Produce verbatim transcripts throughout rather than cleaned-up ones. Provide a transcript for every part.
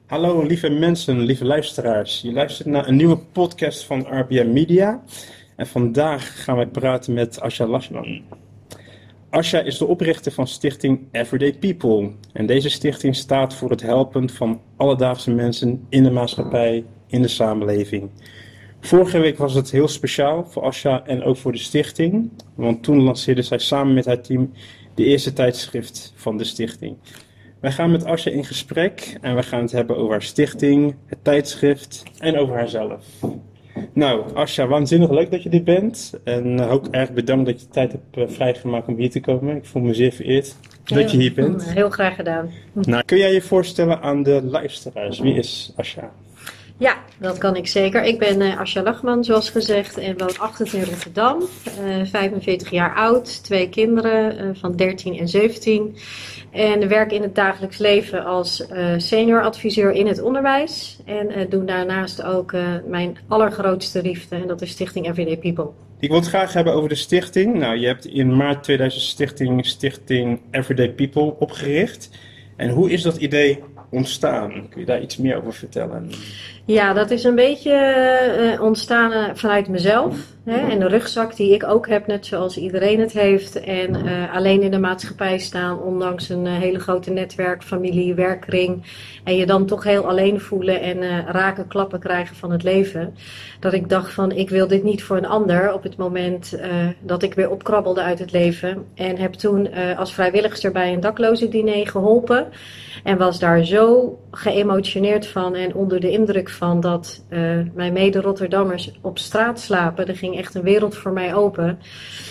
Hallo lieve mensen, lieve luisteraars. Je luistert naar een nieuwe podcast van R B M Media. En vandaag gaan wij praten met Asha Lachman. Asha is de oprichter van stichting Everyday People. En deze stichting staat voor het helpen van alledaagse mensen in de maatschappij, in de samenleving. Vorige week was het heel speciaal voor Asha en ook voor de stichting. Want toen lanceerde zij samen met haar team de eerste tijdschrift van de stichting. Wij gaan met Asha in gesprek en we gaan het hebben over haar stichting, het tijdschrift en over haarzelf. Nou, Asha, waanzinnig leuk dat je er bent. En ook erg bedankt dat je tijd hebt uh, vrijgemaakt om hier te komen. Ik voel me zeer vereerd heel, dat je hier bent. Heel graag gedaan. Nou, kun jij je voorstellen aan de luisteraars? Wie is Asha? Ja, dat kan ik zeker. Ik ben uh, Asha Lachman, zoals gezegd, en woonachtig in Rotterdam. Uh, vijfenveertig jaar oud, twee kinderen uh, van dertien en zeventien. En werk in het dagelijks leven als uh, senior adviseur in het onderwijs. En uh, doe daarnaast ook uh, mijn allergrootste liefde, en dat is Stichting Everyday People. Ik wil het graag hebben over de stichting. Nou, je hebt in maart tweeduizend stichting, stichting Everyday People opgericht. En hoe is dat idee ontstaan? Kun je daar iets meer over vertellen? Ja, dat is een beetje uh, ontstaan vanuit mezelf. Hè, en de rugzak die ik ook heb, net zoals iedereen het heeft. En uh, alleen in de maatschappij staan, ondanks een uh, hele grote netwerk, familie, werkkring. En je dan toch heel alleen voelen en uh, raken klappen krijgen van het leven. Dat ik dacht van, ik wil dit niet voor een ander op het moment uh, dat ik weer opkrabbelde uit het leven. En heb toen uh, als vrijwilligster bij een daklozen-diner geholpen. En was daar zo geëmotioneerd van en onder de indruk van dat uh, mijn mede-Rotterdammers op straat slapen. Er ging echt een wereld voor mij open.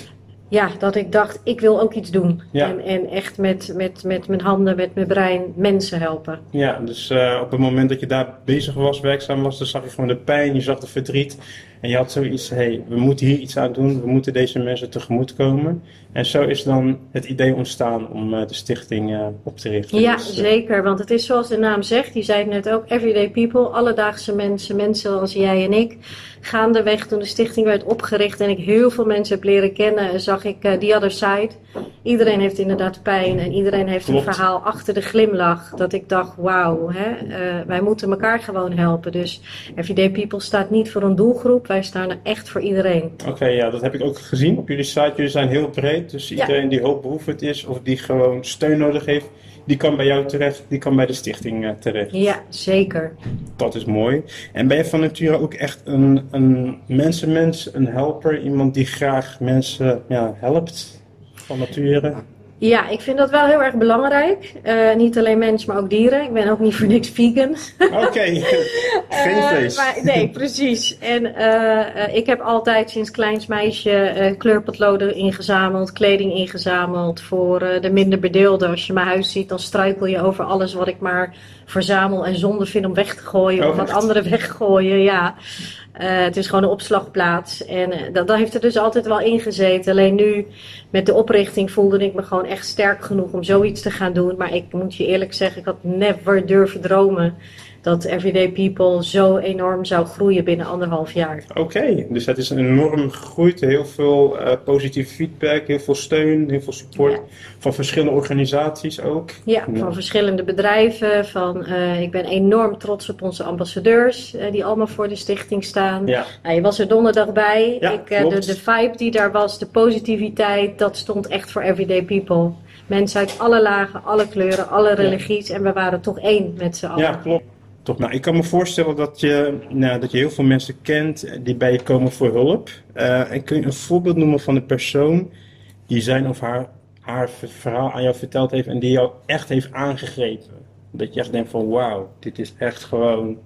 Ja, dat ik dacht, ik wil ook iets doen. Ja. En, en echt met, met, met mijn handen, met mijn brein mensen helpen. Ja, dus uh, op het moment dat je daar bezig was, werkzaam was, dan zag je gewoon de pijn, je zag de verdriet. En je had zoiets, hé, hey, we moeten hier iets aan doen, we moeten deze mensen tegemoetkomen. En zo is dan het idee ontstaan om uh, de stichting uh, op te richten. Ja, dus, uh... zeker. Want het is zoals de naam zegt, die zei het net ook, everyday people, alledaagse mensen, mensen zoals jij en ik. Gaandeweg toen de stichting werd opgericht en ik heel veel mensen heb leren kennen, zag ik uh, the other side. Iedereen heeft inderdaad pijn en iedereen heeft Klopt. Een verhaal achter de glimlach. Dat ik dacht, wauw, hè, uh, wij moeten elkaar gewoon helpen. Dus Everyday People staat niet voor een doelgroep, wij staan er echt voor iedereen. Oké, okay, ja, dat heb ik ook gezien op jullie site. Jullie zijn heel breed, dus iedereen ja. die hulpbehoevend is of die gewoon steun nodig heeft, die kan bij jou terecht, die kan bij de stichting uh, terecht. Ja, zeker. Dat is mooi. En ben je van nature ook echt een, een mensenmens, een helper, iemand die graag mensen ja, helpt van nature? Ja, ik vind dat wel heel erg belangrijk. Uh, niet alleen mensen, maar ook dieren. Ik ben ook niet voor niks vegan. Oké, okay. Geen vlees. Uh, nee, precies. En uh, uh, ik heb altijd sinds kleins meisje uh, kleurpotloden ingezameld, kleding ingezameld voor uh, de minder bedeelden. Als je mijn huis ziet, dan struikel je over alles wat ik maar verzamel en zonde vind om weg te gooien. Oh, of wat anderen weggooien, ja. Uh, het is gewoon een opslagplaats. En uh, dat, dat heeft er dus altijd wel in gezeten. Alleen nu, met de oprichting, voelde ik me gewoon echt sterk genoeg om zoiets te gaan doen. Maar ik moet je eerlijk zeggen, ik had never durven dromen dat Everyday People zo enorm zou groeien binnen anderhalf jaar. Oké, okay, dus het is enorm gegroeid. Heel veel uh, positieve feedback, heel veel steun, heel veel support ja. van verschillende organisaties ook. Ja, ja. van verschillende bedrijven. Van, uh, ik ben enorm trots op onze ambassadeurs uh, die allemaal voor de stichting staan. Ja. Nou, je was er donderdag bij. Ja, ik, uh, de, de vibe die daar was, de positiviteit, dat stond echt voor Everyday People. Mensen uit alle lagen, alle kleuren, alle religies. Ja. En we waren toch één met z'n allen. Ja, klopt. Toch, nou, ik kan me voorstellen dat je, nou, dat je heel veel mensen kent die bij je komen voor hulp. Uh, en kun je een voorbeeld noemen van een persoon die zijn of haar, haar verhaal aan jou verteld heeft en die jou echt heeft aangegrepen? Dat je echt denkt van wauw, dit is echt gewoon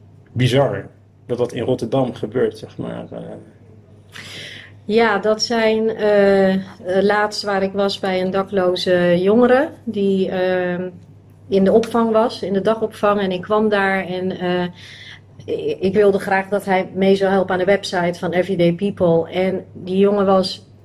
bizar. Dat dat in Rotterdam gebeurt, zeg maar. Uh. Ja, dat zijn uh, laatst waar ik was bij een dakloze jongere die uh, in de opvang was, in de dagopvang. En ik kwam daar en uh, ik wilde graag dat hij mee zou helpen aan de website van Everyday People. En die jongen was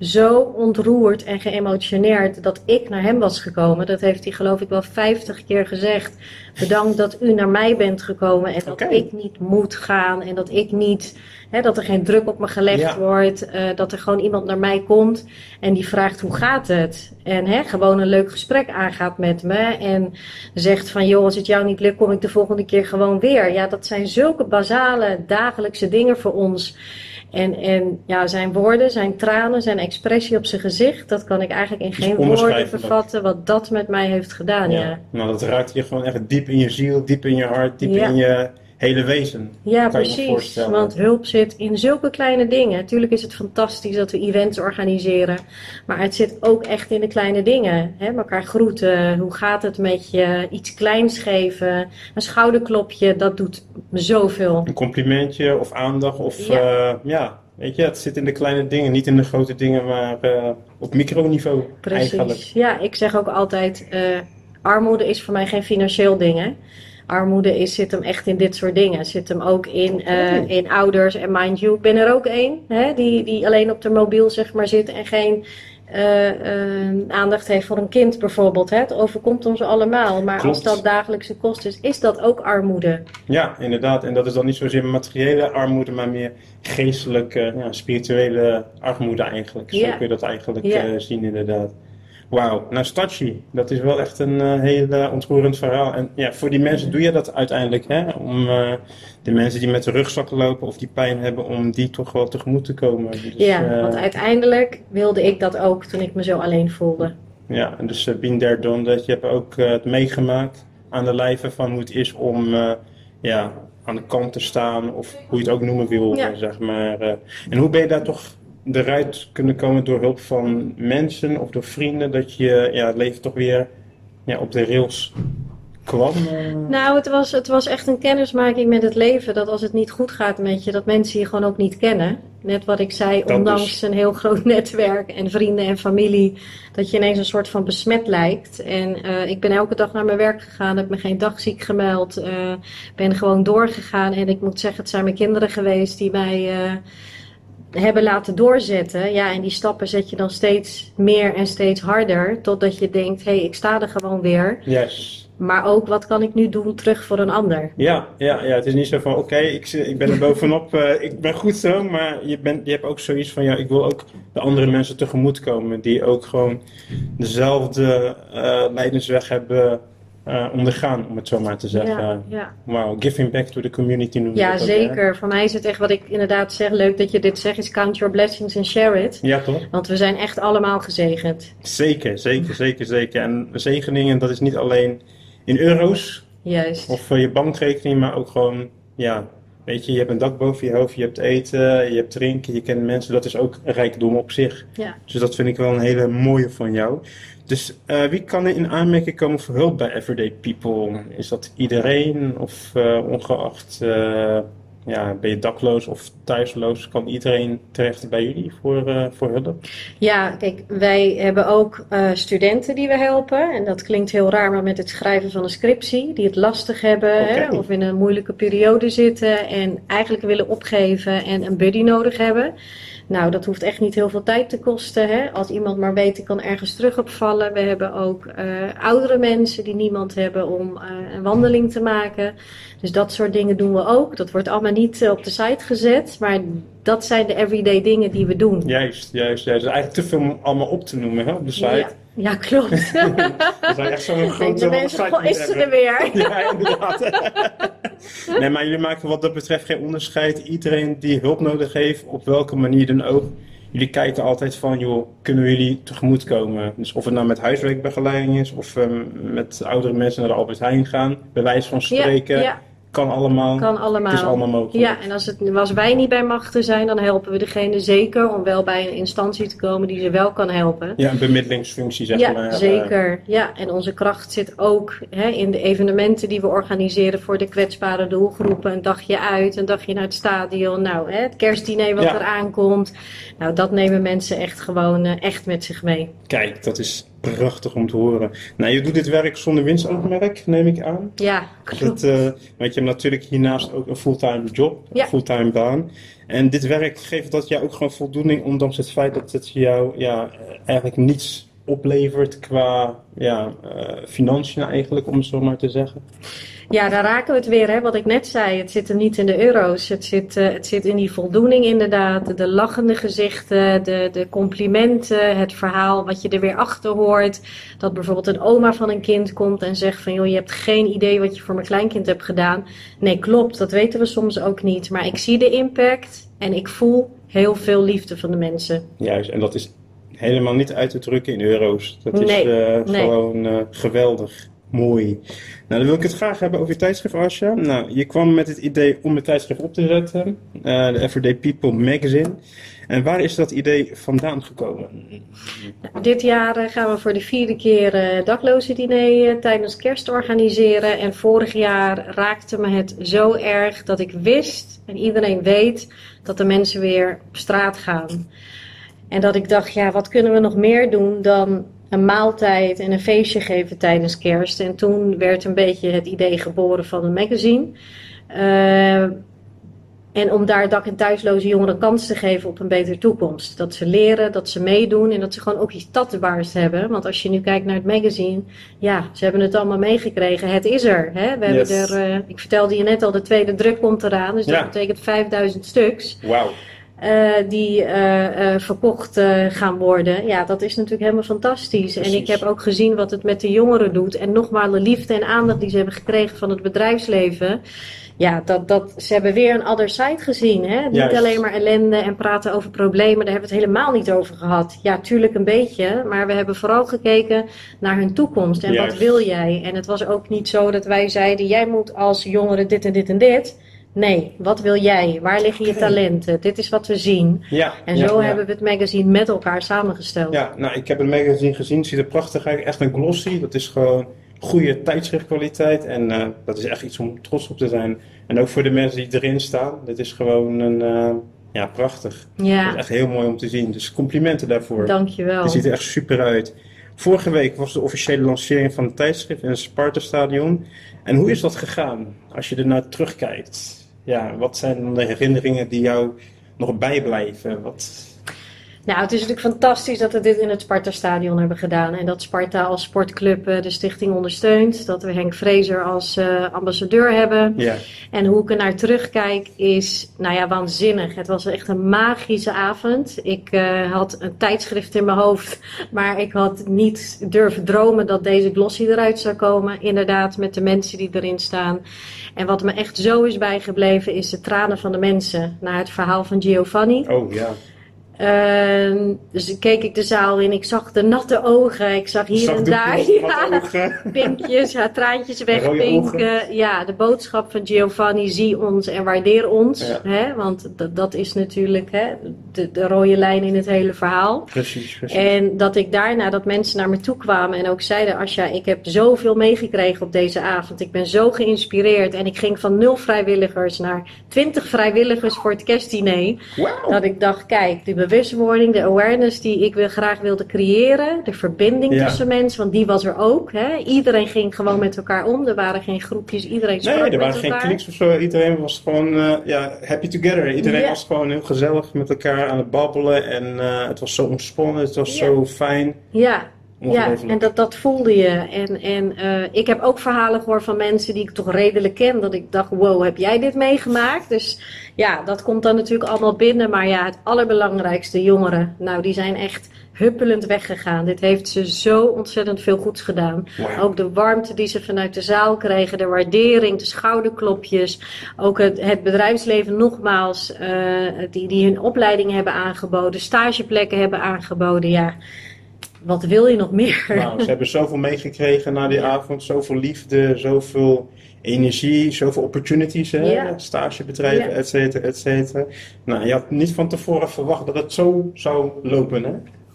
zo ontroerd en geëmotioneerd dat ik naar hem was gekomen. Dat heeft hij geloof ik wel vijftig keer gezegd. Bedankt dat u naar mij bent gekomen en dat Okay. ik niet moet gaan en dat ik niet, hè, dat er geen druk op me gelegd Ja. wordt. Uh, dat er gewoon iemand naar mij komt en die vraagt hoe gaat het? En hè, gewoon een leuk gesprek aangaat met me en zegt van joh, als het jou niet lukt kom ik de volgende keer gewoon weer. Ja, dat zijn zulke basale dagelijkse dingen voor ons. En, en ja, zijn woorden, zijn tranen, zijn expressie op zijn gezicht, dat kan ik eigenlijk in geen woorden vervatten wat dat met mij heeft gedaan. Ja. Ja. Nou, dat raakt je gewoon echt diep in je ziel, diep in je hart, diep ja. in je hele wezen. Ja, precies. Want hulp zit in zulke kleine dingen. Tuurlijk is het fantastisch dat we events organiseren. Maar het zit ook echt in de kleine dingen. Hè? Elkaar groeten. Hoe gaat het met je? Iets kleins geven. Een schouderklopje. Dat doet zoveel. Een complimentje of aandacht. Of ja. Uh, ja. Weet je, het zit in de kleine dingen. Niet in de grote dingen, maar uh, op microniveau. Precies. Eigenlijk. Ja, ik zeg ook altijd. Uh, armoede is voor mij geen financieel ding. Hè? Armoede is, zit hem echt in dit soort dingen. Zit hem ook in, uh, in ouders. En mind you, ik ben er ook één. Die, die alleen op de mobiel zeg maar, zit en geen uh, uh, aandacht heeft voor een kind bijvoorbeeld. Hè? Het overkomt ons allemaal. Maar Klopt. Als dat dagelijkse kost is, is dat ook armoede. Ja, inderdaad. En dat is dan niet zozeer materiële armoede, maar meer geestelijke, ja, spirituele armoede eigenlijk. Zo ja. kun je dat eigenlijk ja. uh, zien inderdaad. Wauw, nou Staci, dat is wel echt een uh, heel uh, ontroerend verhaal. En ja, voor die mensen doe je dat uiteindelijk, hè? Om uh, de mensen die met de rugzak lopen of die pijn hebben, om die toch wel tegemoet te komen. Dus, ja, uh, want uiteindelijk wilde ik dat ook toen ik me zo alleen voelde. Ja, en dus uh, been there, done that. Je hebt ook uh, het meegemaakt aan de lijve van hoe het is om uh, ja, aan de kant te staan, of hoe je het ook noemen wil, ja. uh, zeg maar. Uh, en hoe ben je daar toch eruit kunnen komen door hulp van mensen of door vrienden, dat je ja, het leven toch weer ja, op de rails kwam? Nou, het was, het was echt een kennismaking met het leven, dat als het niet goed gaat met je, dat mensen je gewoon ook niet kennen. Net wat ik zei, dat ondanks dus. Een heel groot netwerk en vrienden en familie, dat je ineens een soort van besmet lijkt. En uh, ik ben elke dag naar mijn werk gegaan, heb me geen dag ziek gemeld, uh, ben gewoon doorgegaan en ik moet zeggen, het zijn mijn kinderen geweest die mij Uh, hebben laten doorzetten. Ja, en die stappen zet je dan steeds meer en steeds harder. Totdat je denkt, hé, hey, ik sta er gewoon weer. Yes. Maar ook, wat kan ik nu doen terug voor een ander? Ja, ja, ja. Het is niet zo van, oké, okay, ik, ik ben er bovenop. uh, ik ben goed zo. Maar je, bent, je hebt ook zoiets van, ja, ik wil ook de andere mensen tegemoet komen. Die ook gewoon dezelfde uh, lijdensweg hebben Uh, ondergaan, om het zo maar te zeggen. Ja, ja. Wow, giving back to the community noem je Ja, dat ook, zeker. Hè? Voor mij is het echt wat ik inderdaad zeg. Leuk dat je dit zegt, is count your blessings and share it. Ja, toch? Want we zijn echt allemaal gezegend. Zeker, zeker, zeker, zeker. En zegeningen, dat is niet alleen in euro's. Juist. Of uh, je bankrekening, maar ook gewoon, ja, weet je, je hebt een dak boven je hoofd, je hebt eten, je hebt drinken, je kent mensen. Dat is ook een rijkdom op zich. Ja. Dus dat vind ik wel een hele mooie van jou. Dus uh, wie kan er in aanmerking komen voor hulp bij Everyday People? Is dat iedereen of uh, ongeacht, uh, ja, ben je dakloos of thuisloos? Kan iedereen terecht bij jullie voor, uh, voor hulp? Ja, kijk, wij hebben ook uh, studenten die we helpen. En dat klinkt heel raar, maar met het schrijven van een scriptie. Die het lastig hebben, okay. hè, of in een moeilijke periode zitten. En eigenlijk willen opgeven en een buddy nodig hebben. Nou, dat hoeft echt niet heel veel tijd te kosten. Hè? Als iemand maar weet, ik kan ergens terug opvallen. We hebben ook uh, oudere mensen die niemand hebben om uh, een wandeling te maken. Dus dat soort dingen doen we ook. Dat wordt allemaal niet uh, op de site gezet. Maar dat zijn de everyday dingen die we doen. Juist, juist, juist. Eigenlijk te veel om allemaal op te noemen, hè, op de site. Ja. Ja, klopt. We zijn echt zo'n grote de mensen, goh, is ze er weer? Ja, inderdaad. Nee, maar jullie maken wat dat betreft geen onderscheid. Iedereen die hulp nodig heeft, op welke manier dan ook. Jullie kijken altijd van, joh, kunnen we jullie tegemoetkomen? Dus of het nou met huiswerkbegeleiding is, of um, met oudere mensen naar de Albert Heijn gaan, bij wijze van spreken. Ja, ja. Kan allemaal. Kan allemaal. Het is allemaal mogelijk. Ja, en als, het, als wij niet bij machten zijn, dan helpen we degene zeker om wel bij een instantie te komen die ze wel kan helpen. Ja, een bemiddelingsfunctie zeg ja, maar. Ja, zeker. Ja, en onze kracht zit ook hè, in de evenementen die we organiseren voor de kwetsbare doelgroepen. Een dagje uit, een dagje naar het stadion. Nou, hè, het kerstdiner wat ja. eraan komt. Nou, dat nemen mensen echt gewoon uh, echt met zich mee. Kijk, dat is prachtig om te horen. Nou, je doet dit werk zonder winstoogmerk, neem ik aan. Ja, klopt. Dat, uh, want je hebt natuurlijk hiernaast ook een fulltime job, ja. een fulltime baan. En dit werk geeft dat jou ook gewoon voldoening, ondanks het feit dat het jou ja, eigenlijk niets oplevert qua ja, uh, financiën eigenlijk, om het zo maar te zeggen. Ja, daar raken we het weer, hè, wat ik net zei. Het zit hem niet in de euro's. Het zit, uh, het zit in die voldoening inderdaad. De lachende gezichten, de, de complimenten, het verhaal wat je er weer achter hoort. Dat bijvoorbeeld een oma van een kind komt en zegt van... joh, je hebt geen idee wat je voor mijn kleinkind hebt gedaan. Nee, klopt, dat weten we soms ook niet. Maar ik zie de impact en ik voel heel veel liefde van de mensen. Juist, en dat is helemaal niet uit te drukken in euro's. Dat is nee, uh, nee. gewoon uh, geweldig. Mooi. Nou, dan wil ik het graag hebben over je tijdschrift, Asja. Nou, je kwam met het idee om het tijdschrift op te zetten. Uh, de Everyday People Magazine. En waar is dat idee vandaan gekomen? Nou, dit jaar uh, gaan we voor de vierde keer uh, daklozen diner uh, tijdens kerst organiseren. En vorig jaar raakte me het zo erg dat ik wist, en iedereen weet, dat de mensen weer op straat gaan. En dat ik dacht, ja, wat kunnen we nog meer doen dan een maaltijd en een feestje geven tijdens kerst. En toen werd een beetje het idee geboren van een magazine. Uh, en om daar dak- en thuisloze jongeren kans te geven op een betere toekomst. Dat ze leren, dat ze meedoen en dat ze gewoon ook iets tatoeaars hebben. Want als je nu kijkt naar het magazine, ja, ze hebben het allemaal meegekregen. Het is er. Hè? We Yes. hebben er, uh, ik vertelde je net al, de tweede druk komt eraan. Dus dat Ja. betekent vijfduizend stuks. Wauw. Uh, die uh, uh, verkocht uh, gaan worden. Ja, dat is natuurlijk helemaal fantastisch. Precies. En ik heb ook gezien wat het met de jongeren doet. En nogmaals de liefde en aandacht die ze hebben gekregen van het bedrijfsleven. Ja, dat, dat, ze hebben weer een other side gezien. Hè? Niet Juist. alleen maar ellende en praten over problemen. Daar hebben we het helemaal niet over gehad. Ja, tuurlijk een beetje. Maar we hebben vooral gekeken naar hun toekomst. En Juist. wat wil jij? En het was ook niet zo dat wij zeiden, jij moet als jongere dit en dit en dit. Nee, wat wil jij? Waar liggen je talenten? Dit is wat we zien. Ja, En ja, zo ja. hebben we het magazine met elkaar samengesteld. Ja, nou, ik heb het magazine gezien. Het ziet er prachtig uit. Echt een glossy. Dat is gewoon goede tijdschriftkwaliteit. En uh, dat is echt iets om trots op te zijn. En ook voor de mensen die erin staan. Dit is gewoon een, uh, ja, prachtig. Ja. Dat is echt heel mooi om te zien. Dus complimenten daarvoor. Dankjewel. Het ziet er echt super uit. Vorige week was de officiële lancering van het tijdschrift in het Sparta-stadion. En hoe is dat gegaan? Als je ernaar terugkijkt. Ja, wat zijn dan de herinneringen die jou nog bijblijven? Wat... Nou, het is natuurlijk fantastisch dat we dit in het Sparta-stadion hebben gedaan. En dat Sparta als sportclub uh, de stichting ondersteunt. Dat we Henk Vrezer als uh, ambassadeur hebben. Ja. En hoe ik er naar terugkijk is, nou ja, waanzinnig. Het was echt een magische avond. Ik uh, had een tijdschrift in mijn hoofd. Maar ik had niet durven dromen dat deze glossy eruit zou komen. Inderdaad, met de mensen die erin staan. En wat me echt zo is bijgebleven is de tranen van de mensen. Naar het verhaal van Giovanni. Oh ja. Uh, dus keek ik de zaal in, ik zag de natte ogen, ik zag hier Zag en daar ja, pinkjes, ja, traantjes wegpinken. Ja, de boodschap van Giovanni, zie ons en waardeer ons. Ja. Hè? Want dat, dat is natuurlijk hè, de, de rode lijn in het hele verhaal. Precies, precies. En dat ik daarna, dat mensen naar me toe kwamen en ook zeiden, Asja, ik heb zoveel meegekregen op deze avond. Ik ben zo geïnspireerd en ik ging van nul vrijwilligers naar twintig vrijwilligers voor het kerstdiner. Wow. Dat ik dacht, kijk, de bewustwording, de awareness die ik wil, graag wilde creëren. De verbinding Ja. tussen mensen, want die was er ook. Hè? Iedereen ging gewoon met elkaar om. Er waren geen groepjes, iedereen sprak Nee, er met waren geen elkaar. kliks of zo. Iedereen was gewoon uh, ja, happy together. Iedereen Ja. was gewoon heel gezellig met elkaar aan het babbelen. En uh, het was zo ontspannen, het was Ja. zo fijn. Ja. Ja, Ongelooflijk. en dat, dat voelde je. En, en uh, ik heb ook verhalen gehoord van mensen die ik toch redelijk ken. Dat ik dacht, wow, heb jij dit meegemaakt? Dus ja, dat komt dan natuurlijk allemaal binnen. Maar ja, het allerbelangrijkste, jongeren. Nou, die zijn echt huppelend weggegaan. Dit heeft ze zo ontzettend veel goeds gedaan. Wow. Ook de warmte die ze vanuit de zaal kregen. De waardering, de schouderklopjes. Ook het, het bedrijfsleven nogmaals. Uh, die, die hun opleiding hebben aangeboden. Stageplekken hebben aangeboden. Ja. Wat wil je nog meer? Nou, ze hebben zoveel meegekregen na die avond. Zoveel liefde, zoveel energie, zoveel opportunities. Hè? Ja. Stagebedrijven, Ja. et cetera, et cetera. Nou, je had niet van tevoren verwacht dat het zo zou lopen, hè?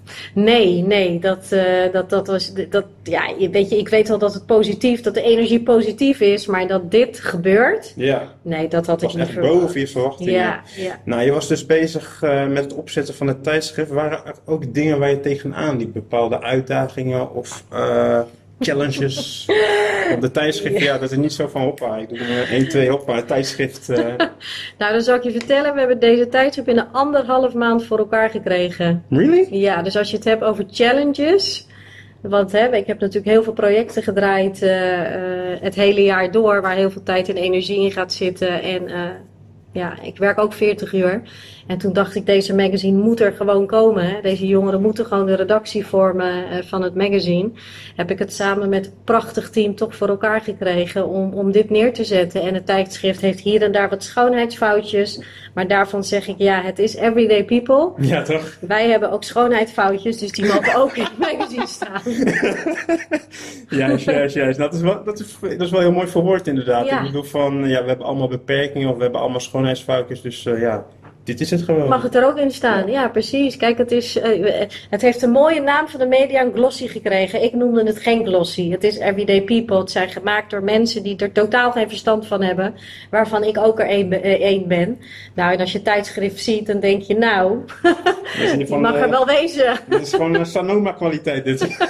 Nee, nee, dat, uh, dat, dat was, dat, ja, weet je, ik weet wel dat het positief, dat de energie positief is, maar dat dit gebeurt, ja. Nee, dat had ik niet verwacht. Het was echt boven je verwachtingen. Ja, ja. Nou, je was dus bezig uh, met het opzetten van het tijdschrift. Waren er ook dingen waar je tegenaan liep? Bepaalde uitdagingen of uh, challenges? Op de tijdschrift, ja. ja, dat is niet zo van hoppa, ik doe uh, één, twee hoppa, het tijdschrift. Uh... nou, dan zal ik je vertellen, we hebben deze tijdschrift in een anderhalf maand voor elkaar gekregen. Really? Ja, dus als je het hebt over challenges. Want hè, ik heb natuurlijk heel veel projecten gedraaid uh, uh, het hele jaar door, waar heel veel tijd en energie in gaat zitten. En uh, ja, ik werk ook veertig uur. En toen dacht ik, deze magazine moet er gewoon komen. Hè. Deze jongeren moeten gewoon de redactie vormen uh, van het magazine. Heb ik het samen met een prachtig team toch voor elkaar gekregen om, om dit neer te zetten. En het tijdschrift heeft hier en daar wat schoonheidsfoutjes. Maar daarvan zeg ik, ja, het is everyday people. Ja, toch? Wij hebben ook schoonheidsfoutjes, dus die mogen ook in het magazine staan. Juist, juist, juist. Dat is wel, dat is, dat is wel heel mooi verwoord inderdaad. Ja. Ik bedoel van, ja, we hebben allemaal beperkingen of we hebben allemaal schoonheidsfoutjes. Dus uh, ja, dit is het gewoon. Mag het er ook in staan? Ja, ja precies. Kijk, het, is, uh, het heeft een mooie naam van de media, een glossy gekregen. Ik noemde het geen glossy. Het is everyday people. Het zijn gemaakt door mensen die er totaal geen verstand van hebben. Waarvan ik ook er één, één ben. Nou, en als je tijdschrift ziet, dan denk je, nou, die mag uh, er wel wezen. Dit is gewoon een Sanoma kwaliteit dit.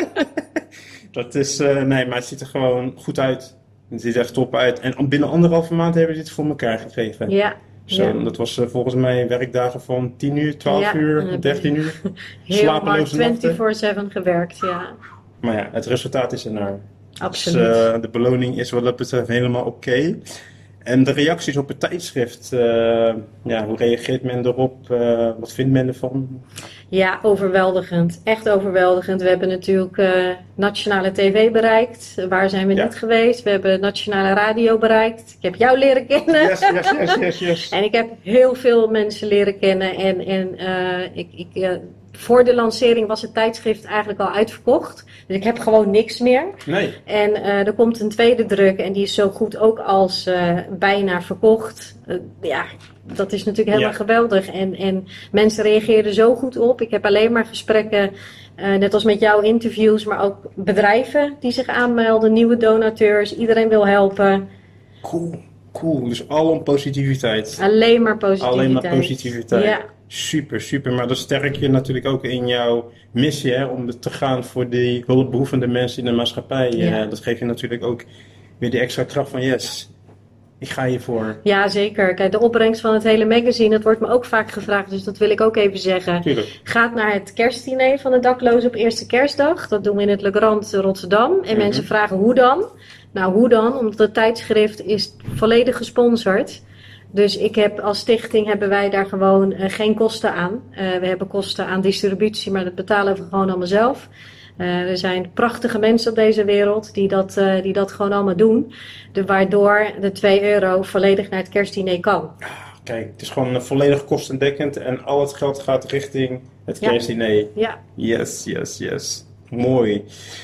Dat is, uh, nee, maar het ziet er gewoon goed uit. Het ziet er echt top uit. En binnen anderhalve maand hebben we dit voor elkaar gekregen. Ja. Zo, ja. Dat was uh, volgens mij werkdagen van tien uur, twaalf ja, uur, dertien uur. Heel hard vierentwintig zeven gewerkt, ja. Maar ja, het resultaat is enorm. Absoluut. Dus, uh, de beloning is wat dat betreft helemaal oké. Okay. En de reacties op het tijdschrift, uh, ja, hoe reageert men erop? Uh, wat vindt men ervan? Ja, overweldigend. Echt overweldigend. We hebben natuurlijk uh, nationale tv bereikt. Waar zijn we ja. niet geweest? We hebben nationale radio bereikt. Ik heb jou leren kennen. Yes, yes, yes, yes, yes. En ik heb heel veel mensen leren kennen. En, en uh, ik... ik uh, voor de lancering was het tijdschrift eigenlijk al uitverkocht. Dus ik heb gewoon niks meer. Nee. En uh, er komt een tweede druk en die is zo goed ook als uh, bijna verkocht. Uh, ja, dat is natuurlijk helemaal ja. geweldig. En, en mensen reageerden zo goed op. Ik heb alleen maar gesprekken, uh, net als met jouw interviews, maar ook bedrijven die zich aanmelden, nieuwe donateurs. Iedereen wil helpen. Cool, cool. Dus alom positiviteit. Alleen maar positiviteit. Alleen maar positiviteit. Ja. Super, super. Maar dat sterk je natuurlijk ook in jouw missie, hè, om te gaan voor die hulpbehoevende mensen in de maatschappij. Ja. Uh, dat geeft je natuurlijk ook weer die extra kracht van yes, ik ga hiervoor. Ja, zeker. Kijk, de opbrengst van het hele magazine, dat wordt me ook vaak gevraagd, dus dat wil ik ook even zeggen. Tuurlijk. Gaat naar het kerstdiner van de daklozen op eerste kerstdag. Dat doen we in het Le Grand Rotterdam. En mm-hmm. mensen vragen hoe dan? Nou, hoe dan? Omdat het tijdschrift is volledig gesponsord. Dus ik heb als stichting hebben wij daar gewoon uh, geen kosten aan. Uh, we hebben kosten aan distributie, maar dat betalen we gewoon allemaal zelf. Uh, er zijn prachtige mensen op deze wereld die dat, uh, die dat gewoon allemaal doen. De, waardoor de twee euro volledig naar het kerstdiner kan. Kijk, het is gewoon uh, volledig kostendekkend en al het geld gaat richting het ja. kerstdiner. Ja. Yes, yes, yes. Mooi.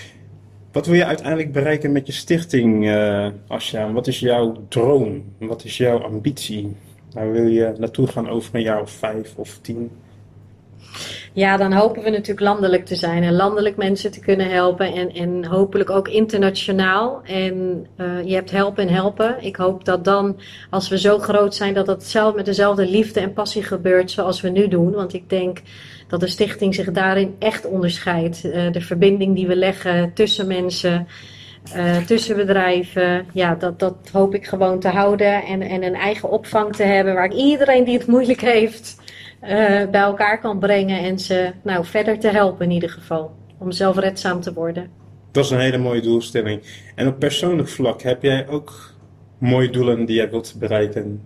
Wat wil je uiteindelijk bereiken met je stichting, uh, Asja? Wat is jouw droom? Wat is jouw ambitie? Waar wil je naartoe gaan over een jaar of vijf of tien? Ja, dan hopen we natuurlijk landelijk te zijn en landelijk mensen te kunnen helpen en, en hopelijk ook internationaal. En uh, je hebt helpen en helpen. Ik hoop dat dan, als we zo groot zijn, dat dat zelf met dezelfde liefde en passie gebeurt zoals we nu doen. Want ik denk dat de stichting zich daarin echt onderscheidt. Uh, de verbinding die we leggen tussen mensen, uh, tussen bedrijven. Ja, dat, dat hoop ik gewoon te houden en, en een eigen opvang te hebben waar iedereen die het moeilijk heeft Uh, bij elkaar kan brengen en ze nou, verder te helpen in ieder geval. Om zelfredzaam te worden. Dat is een hele mooie doelstelling. En op persoonlijk vlak heb jij ook mooie doelen die jij wilt bereiken?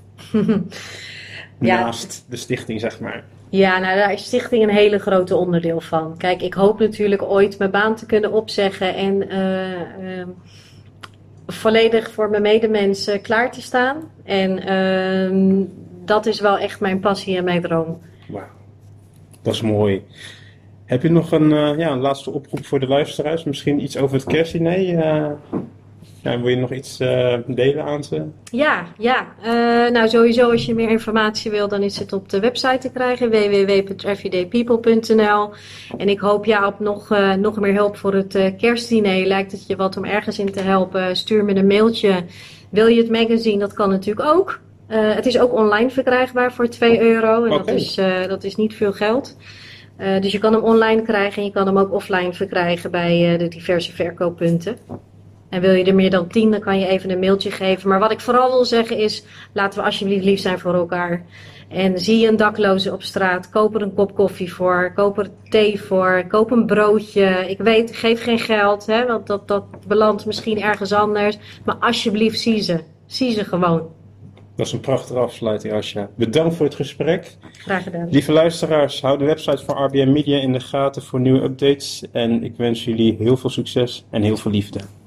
ja. Naast de stichting, zeg maar. Ja, nou daar is stichting een hele grote onderdeel van. Kijk, ik hoop natuurlijk ooit mijn baan te kunnen opzeggen en uh, uh, volledig voor mijn medemensen klaar te staan. En uh, dat is wel echt mijn passie en mijn droom. Wauw, dat is mooi. Heb je nog een, uh, ja, een laatste oproep voor de luisteraars? Misschien iets over het kerstdiner? Uh... Ja, wil je nog iets uh, delen aan ze? Ja, ja. Uh, nou sowieso als je meer informatie wil, dan is het op de website te krijgen, w w w punt everydaypeople punt n l. En ik hoop jou op nog, uh, nog meer hulp voor het uh, kerstdiner. Lijkt het je wat om ergens in te helpen? Stuur me een mailtje. Wil je het magazine? Dat kan natuurlijk ook. Uh, het is ook online verkrijgbaar voor twee euro. En okay. dat, is, uh, dat is niet veel geld. Uh, dus je kan hem online krijgen en je kan hem ook offline verkrijgen bij uh, de diverse verkooppunten. En wil je er meer dan tien, dan kan je even een mailtje geven. Maar wat ik vooral wil zeggen is, laten we alsjeblieft lief zijn voor elkaar. En zie je een dakloze op straat, koop er een kop koffie voor, koop er thee voor, koop een broodje. Ik weet, geef geen geld, hè, want dat, dat belandt misschien ergens anders. Maar alsjeblieft, zie ze. Zie ze gewoon. Dat is een prachtige afsluiting, Asja. Bedankt voor het gesprek. Graag gedaan. Lieve luisteraars, hou de website van R B M Media in de gaten voor nieuwe updates. En ik wens jullie heel veel succes en heel veel liefde.